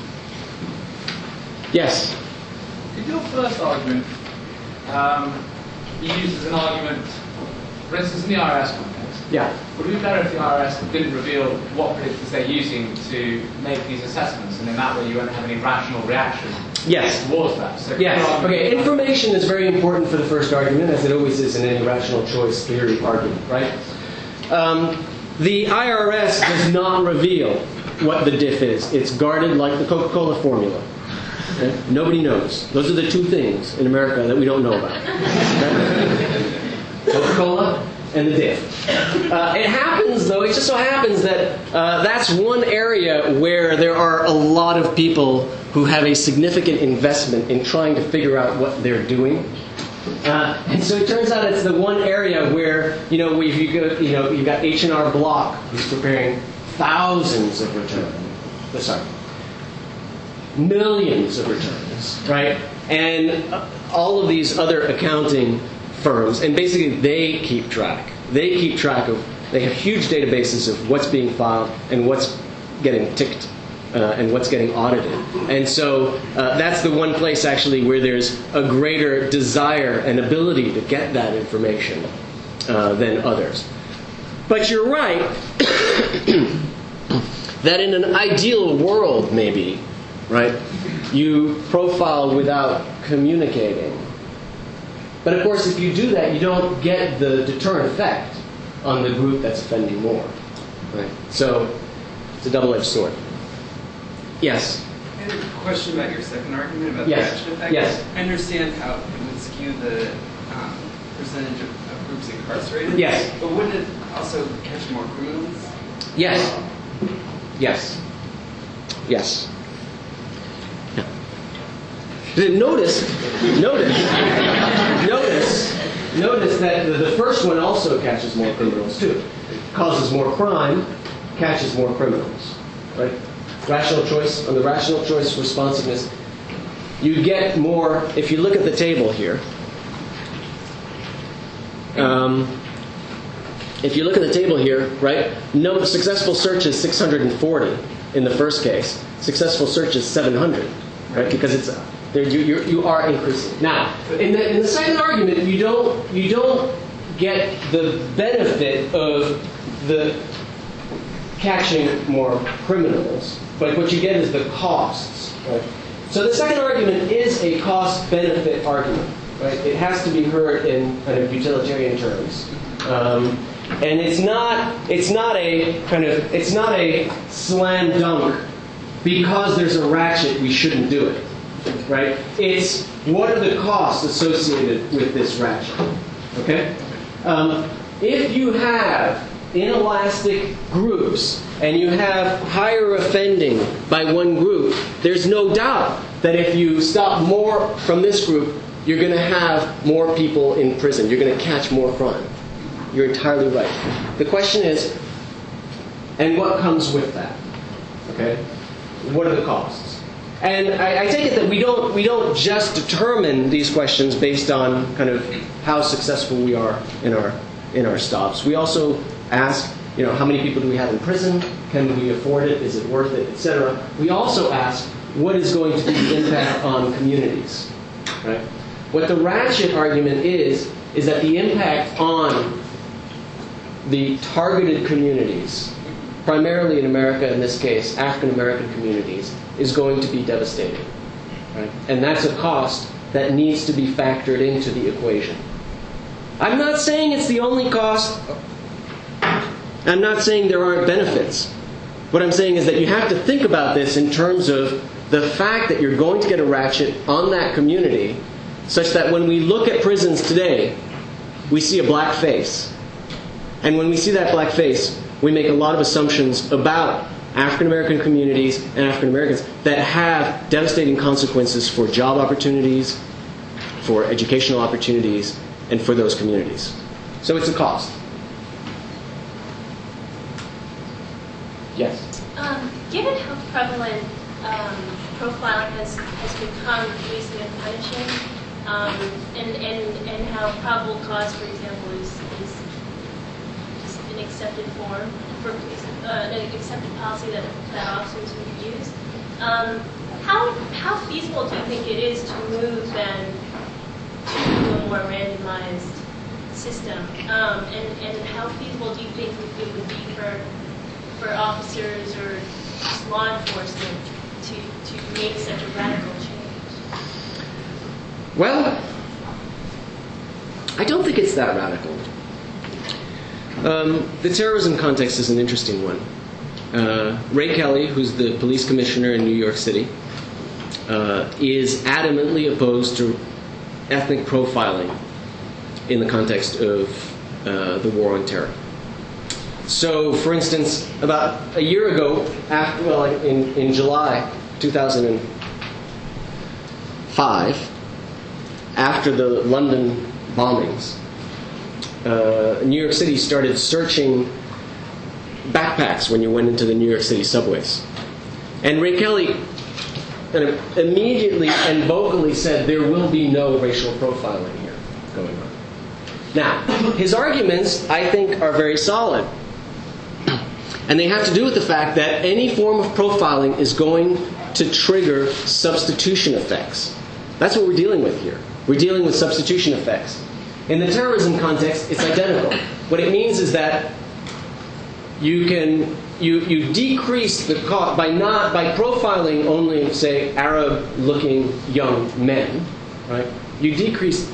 Yes? In your first argument, um, you used as an argument, for instance, in the I R S context. Yeah. Would it be better if the I R S didn't reveal what predictors they're using to make these assessments, and in that way you won't have any rational reaction Yes. towards that? So Yes. Okay. Information is very important for the first argument, as it always is in any rational choice theory argument, right? Um, the I R S does not reveal what the diff is. It's guarded like the Coca-Cola formula. Okay? Nobody knows. Those are the two things in America that we don't know about. Okay? Coca-Cola and the diff. Uh, it happens, though, it just so happens that uh, that's one area where there are a lot of people who have a significant investment in trying to figure out what they're doing. Uh, and so it turns out it's the one area where, you know, if you go, you know, you've got H and R Block, who's preparing thousands of returns. Oh, sorry. Millions of returns, right? And all of these other accounting firms, and basically they keep track. They keep track of, they have huge databases of what's being filed and what's getting ticked uh, and what's getting audited. And so uh, that's the one place actually where there's a greater desire and ability to get that information uh, than others. But you're right that in an ideal world, maybe, right, you profile without communicating. But of course, if you do that, you don't get the deterrent effect on the group that's offending more. Right? So it's a double-edged sword. Yes? I had a question about your second argument about Yes. the ratchet effect. Yes. I understand how it would skew the um, percentage of, of groups incarcerated. Yes. But wouldn't it also catch more criminals? Yes. Yes. Yes. Yeah. Notice, notice, notice, notice that the, the first one also catches more criminals too. Causes more crime, catches more criminals. Right? Rational choice, on the rational choice responsiveness, you get more, if you look at the table here, um, if you look at the table here, right, no successful search is six hundred forty in the first case. Successful search is seven hundred, right? Because it's there, you, you you are increasing. Now, in the in the second argument, you don't you don't get the benefit of the catching more criminals, but what you get is the costs. Right? So the second argument is a cost-benefit argument. Right? It has to be heard in kind of utilitarian terms. Um, And it's not it's not a kind of it's not a slam dunk because there's a ratchet we shouldn't do it. Right? It's what are the costs associated with this ratchet? Okay? Um, if you have inelastic groups and you have higher offending by one group, there's no doubt that if you stop more from this group, you're going to have more people in prison. You're going to catch more crime. You're entirely right. The question is, and what comes with that? Okay? What are the costs? And I, I take it that we don't we don't just determine these questions based on kind of how successful we are in our in our stops. We also ask, you know, how many people do we have in prison? Can we afford it? Is it worth it? et cetera. We also ask, what is going to be the impact on communities? Right? What the ratchet argument is is that the impact on the targeted communities, primarily in America in this case, African American communities, is going to be devastating. Right? And that's a cost that needs to be factored into the equation. I'm not saying it's the only cost. I'm not saying there aren't benefits. What I'm saying is that you have to think about this in terms of the fact that you're going to get a ratchet on that community, such that when we look at prisons today, we see a black face. And when we see that black face, we make a lot of assumptions about African American communities and African Americans that have devastating consequences for job opportunities, for educational opportunities, and for those communities. So it's a cost. Yes? Um, given how prevalent um, profiling has, has become policing and punishing, um, and, and, and how probable cause, for example, is, is an accepted form for police, uh, an accepted policy that, that officers would use. Um, how how feasible do you think it is to move then to a more randomized system? Um, and, and how feasible do you think it would be for for officers or just law enforcement to, to make such a radical change? Well, I don't think it's that radical. Um, the terrorism context is an interesting one. Uh, Ray Kelly, who's the police commissioner in New York City, uh, is adamantly opposed to ethnic profiling in the context of uh, the war on terror. So, for instance, about a year ago, after, well, in, in July two thousand five, after the London bombings, uh, New York City started searching backpacks when you went into the New York City subways. And Ray Kelly kind of immediately and vocally said there will be no racial profiling here going on. Now, his arguments, I think, are very solid. And they have to do with the fact that any form of profiling is going to trigger substitution effects. That's what we're dealing with here. We're dealing with substitution effects. In the terrorism context, it's identical. What it means is that you can you you decrease the cost by not by profiling only, say, Arab-looking young men, right? You decrease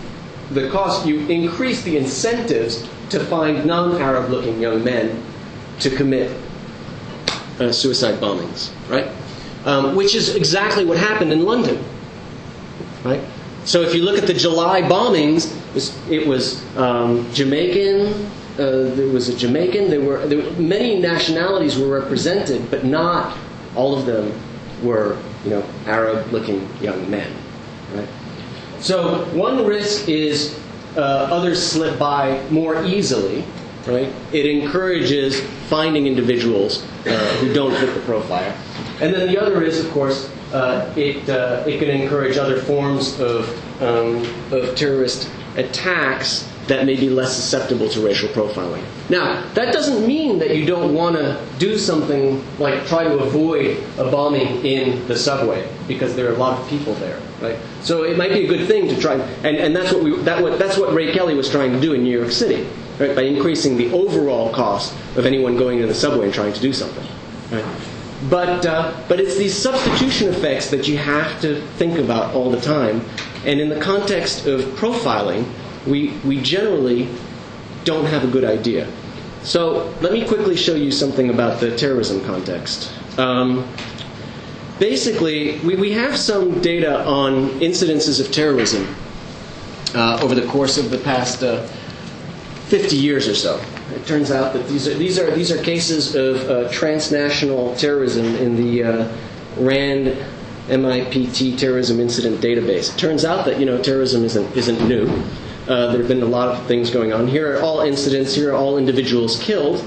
the cost, you increase the incentives to find non-Arab looking young men to commit uh, suicide bombings, right? Um, which is exactly what happened in London, right? So if you look at the July bombings, it was, it was um, Jamaican, uh, there was a Jamaican, there were, there were many nationalities were represented, but not all of them were, you know, Arab-looking young men, right? So one risk is uh, others slip by more easily, right? It encourages finding individuals uh, who don't fit the profile. And then the other is, of course, uh, it, uh, it can encourage other forms of, um, of terrorist attacks that may be less susceptible to racial profiling. Now, that doesn't mean that you don't want to do something like try to avoid a bombing in the subway, because there are a lot of people there, right? So it might be a good thing to try, and, and that's what we that what that's what Ray Kelly was trying to do in New York City, right? By increasing the overall cost of anyone going to the subway and trying to do something, right? But uh, but it's these substitution effects that you have to think about all the time, and in the context of profiling, we we generally don't have a good idea. So let me quickly show you something about the terrorism context. Um, basically, we, we have some data on incidences of terrorism uh, over the course of the past uh, fifty years or so. It turns out that these are these are these are cases of uh, transnational terrorism in the uh, RAND M I P T terrorism incident database. It turns out that, you know, terrorism isn't isn't new. Uh, there have been a lot of things going on. Here are all incidents. Here are all individuals killed.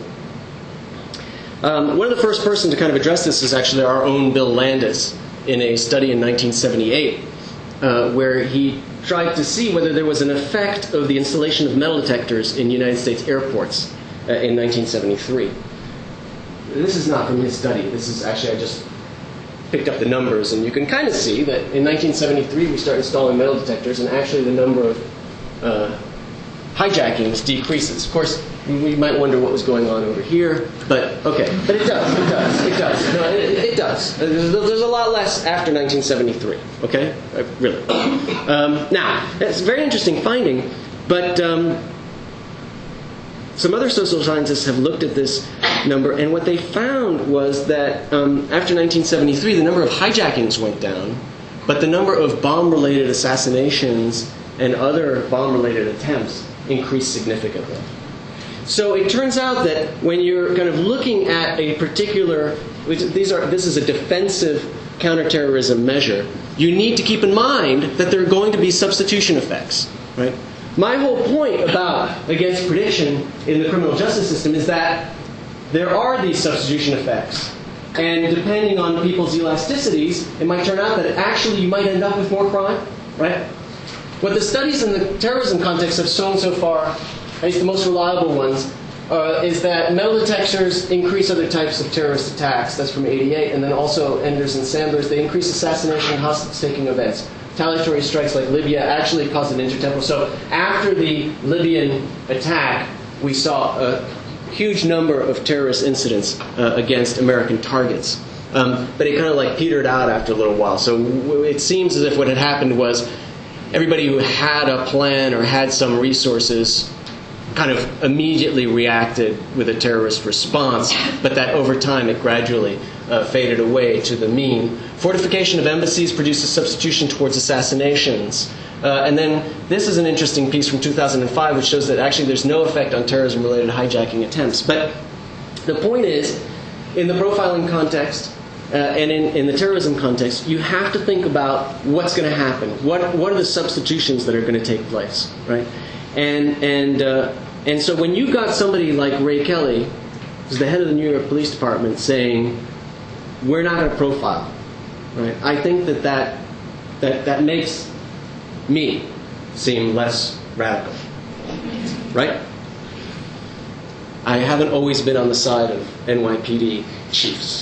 Um, one of the first person to kind of address this is actually our own Bill Landis in a study in nineteen seventy-eight, uh, where he tried to see whether there was an effect of the installation of metal detectors in United States airports uh, in nineteen seventy-three. This is not from his study. This is actually, I just picked up the numbers, and you can kind of see that in nineteen seventy-three we started installing metal detectors, and actually the number of Uh, hijackings decreases. Of course, we might wonder what was going on over here, but okay. But it does, it does, it does. No, it, it does. There's, there's a lot less after nineteen seventy-three, okay? Uh, really. Um, now, that's a very interesting finding, but um, some other social scientists have looked at this number, and what they found was that um, after nineteen seventy-three, the number of hijackings went down, but the number of bomb-related assassinations and other bomb-related attempts increased significantly. So it turns out that when you're kind of looking at a particular, these are this is a defensive counterterrorism measure, you need to keep in mind that there are going to be substitution effects, right? My whole point about against prediction in the criminal justice system is that there are these substitution effects, and depending on people's elasticities, it might turn out that actually you might end up with more crime, right? What the studies in the terrorism context have shown so far, at least the most reliable ones, uh, is that metal detectors increase other types of terrorist attacks. That's from eighty-eight. And then also Enders and Sandler's, they increase assassination and hostage-taking events. Retaliatory strikes like Libya actually caused an intertemporal. So after the Libyan attack, we saw a huge number of terrorist incidents uh, against American targets. Um, but it kind of like petered out after a little while. So it seems as if what had happened was everybody who had a plan or had some resources kind of immediately reacted with a terrorist response, but that over time it gradually uh, faded away to the mean. Fortification of embassies produces substitution towards assassinations. Uh, and then this is an interesting piece from two thousand five, which shows that actually there's no effect on terrorism-related hijacking attempts. But the point is, in the profiling context, Uh, and in, in the terrorism context, you have to think about what's going to happen. What what are the substitutions that are going to take place, right? And and uh, and so when you got somebody like Ray Kelly, who's the head of the New York Police Department, saying we're not going to profile, right? I think that that that that makes me seem less radical, right? I haven't always been on the side of N Y P D chiefs.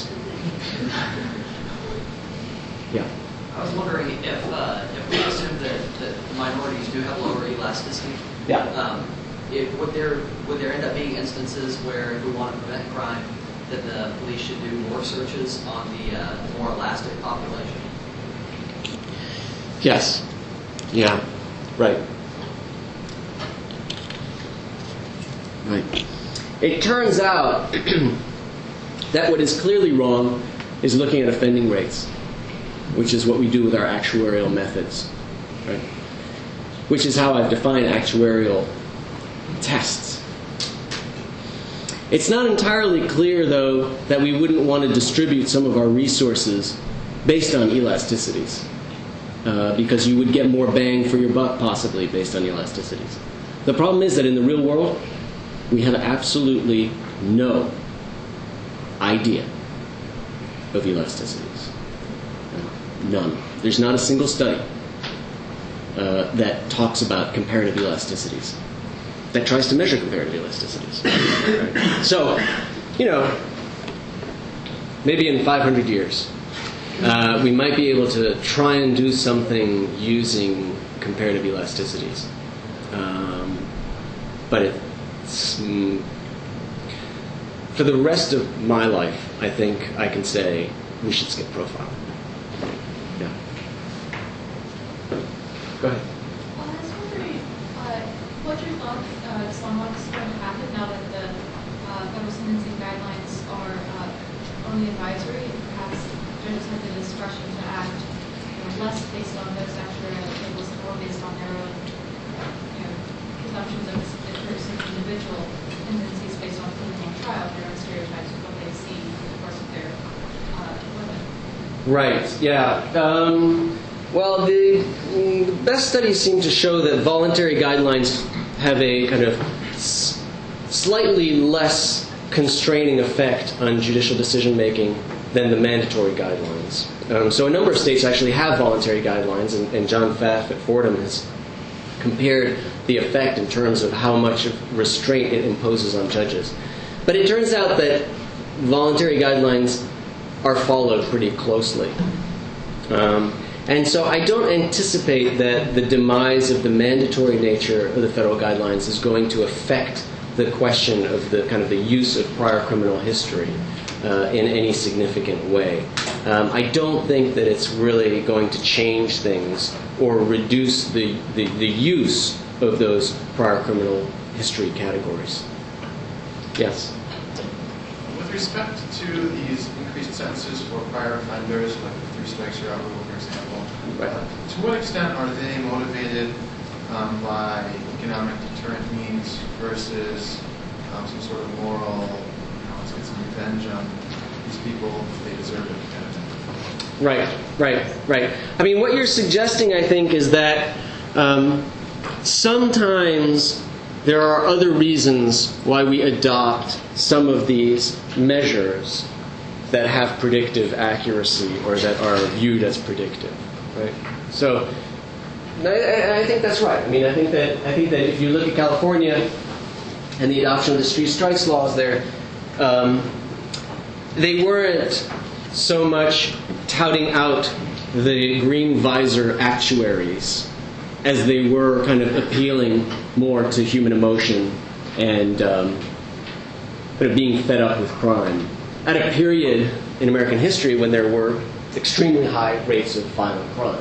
Yeah. I was wondering if uh, if we assume that, that minorities do have lower elasticity, Yeah. um, it, would there would there end up being instances where if we want to prevent crime, that the police should do more searches on the uh, more elastic population? Yes. Yeah. Right. Right. It turns out that what is clearly wrong is looking at offending rates, which is what we do with our actuarial methods, right? Which is how I've defined actuarial tests. It's not entirely clear, though, that we wouldn't want to distribute some of our resources based on elasticities, uh, because you would get more bang for your buck, possibly, based on elasticities. The problem is that in the real world, we have absolutely no idea of elasticities. None. There's not a single study uh, that talks about comparative elasticities, that tries to measure comparative elasticities. Right? So, you know, maybe in five hundred years, uh, we might be able to try and do something using comparative elasticities. Um, but it's, mm, for the rest of my life, I think I can say we should skip profile. Yeah. Go ahead. Well, I was wondering uh, what your thoughts uh, on what's going to happen now that the uh, federal sentencing guidelines are uh, only advisory, and perhaps judges have the discretion to act you know, less based on those actuarial tables and more based on their own you know, presumptions of the person's individual tendencies based on clinical trial, their own stereotypes of what they see in the course of their uh, employment. Right, yeah. Um, well, the, the best studies seem to show that voluntary guidelines have a kind of s- slightly less constraining effect on judicial decision-making than the mandatory guidelines. Um, so a number of states actually have voluntary guidelines, and, and John Pfaff at Fordham has compared the effect in terms of how much of restraint it imposes on judges. But it turns out that voluntary guidelines are followed pretty closely. Um, and so I don't anticipate that the demise of the mandatory nature of the federal guidelines is going to affect the question of the kind of the use of prior criminal history uh, in any significant way. Um, I don't think that it's really going to change things or reduce the, the, the use of those prior criminal history categories. Yes? With respect to these increased sentences for prior offenders, like the three strikes you're out rule, for example, Right. uh, to what extent are they motivated um, by economic deterrent means versus um, some sort of moral, you know, let's get some revenge on these people if they deserve it kind of thing? Right, right, right. I mean, what you're suggesting, I think, is that um, sometimes there are other reasons why we adopt some of these measures that have predictive accuracy or that are viewed as predictive, right? So, I, I think that's right. I mean, I think that I think that if you look at California and the adoption of the three strikes laws there, um, they weren't so much touting out the green visor actuaries as they were kind of appealing more to human emotion and um, kind of being fed up with crime at a period in American history when there were extremely high rates of violent crime.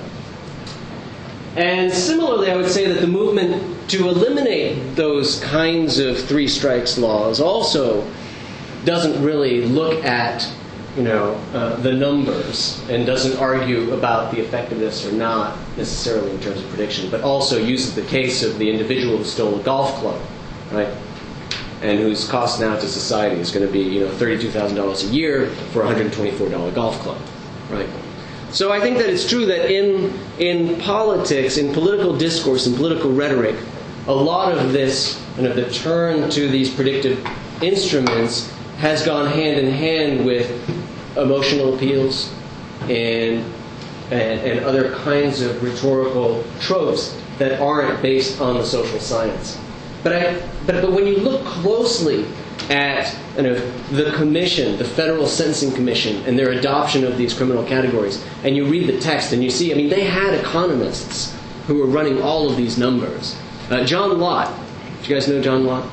And similarly, I would say that the movement to eliminate those kinds of three strikes laws also doesn't really look at, you know, uh, the numbers and doesn't argue about the effectiveness or not necessarily in terms of prediction, but also uses the case of the individual who stole a golf club, right? And whose cost now to society is going to be, you know, thirty-two thousand dollars a year for a one hundred twenty-four dollars golf club, right? So I think that it's true that in in politics, in political discourse, in political rhetoric, a lot of this, kind of the turn to these predictive instruments has gone hand in hand with emotional appeals and, and and other kinds of rhetorical tropes that aren't based on the social science. But I but but when you look closely at kind of the commission, the Federal Sentencing Commission, and their adoption of these criminal categories, and you read the text and you see, I mean, they had economists who were running all of these numbers. Uh, John Lott, do you guys know John Lott?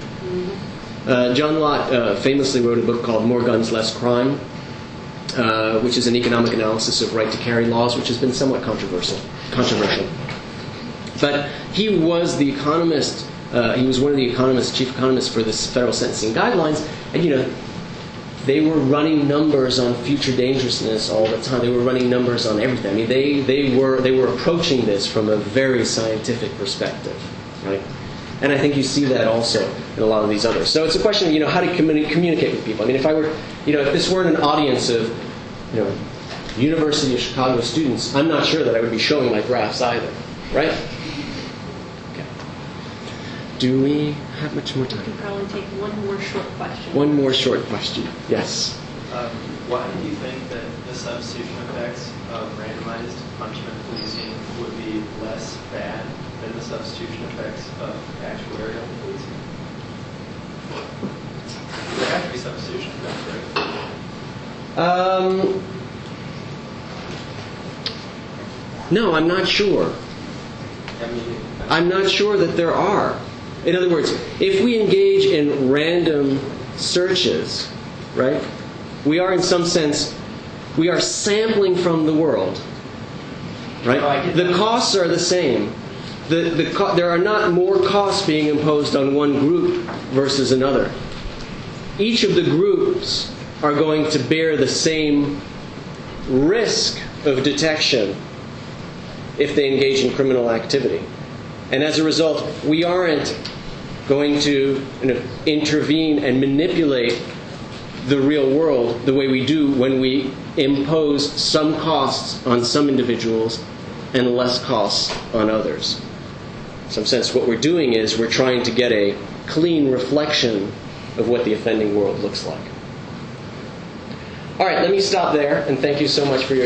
Uh, John Lott uh, famously wrote a book called More Guns, Less Crime, uh, which is an economic analysis of right-to-carry laws, which has been somewhat controversial. Controversial. But he was the economist Uh, he was one of the economists, chief economists for the federal sentencing guidelines, and you know, they were running numbers on future dangerousness all the time. They were running numbers on everything. I mean, they they were they were approaching this from a very scientific perspective, right? And I think you see that also in a lot of these others. So it's a question of, you know, how to communi- communicate with people. I mean, if I were, you know, if this weren't an audience of, you know, University of Chicago students, I'm not sure that I would be showing my graphs either, right? Okay. Do we have much more We time? can probably take one more short question. One more short question. Yes. Um, why do you think that the substitution effects of randomized punishment policing would be less bad than the substitution effects of actuarial policing? There have to be substitution effects, right? Um, no, I'm not sure. I mean, I'm not sure that there are. In other words, if we engage in random searches, right, we are in some sense, we are sampling from the world, right? The costs are the same. The, the co- there are not more costs being imposed on one group versus another. Each of the groups are going to bear the same risk of detection if they engage in criminal activity. And as a result, we aren't going to, you know, intervene and manipulate the real world the way we do when we impose some costs on some individuals and less costs on others. In some sense, what we're doing is we're trying to get a clean reflection of what the offending world looks like. All right, let me stop there, and thank you so much for your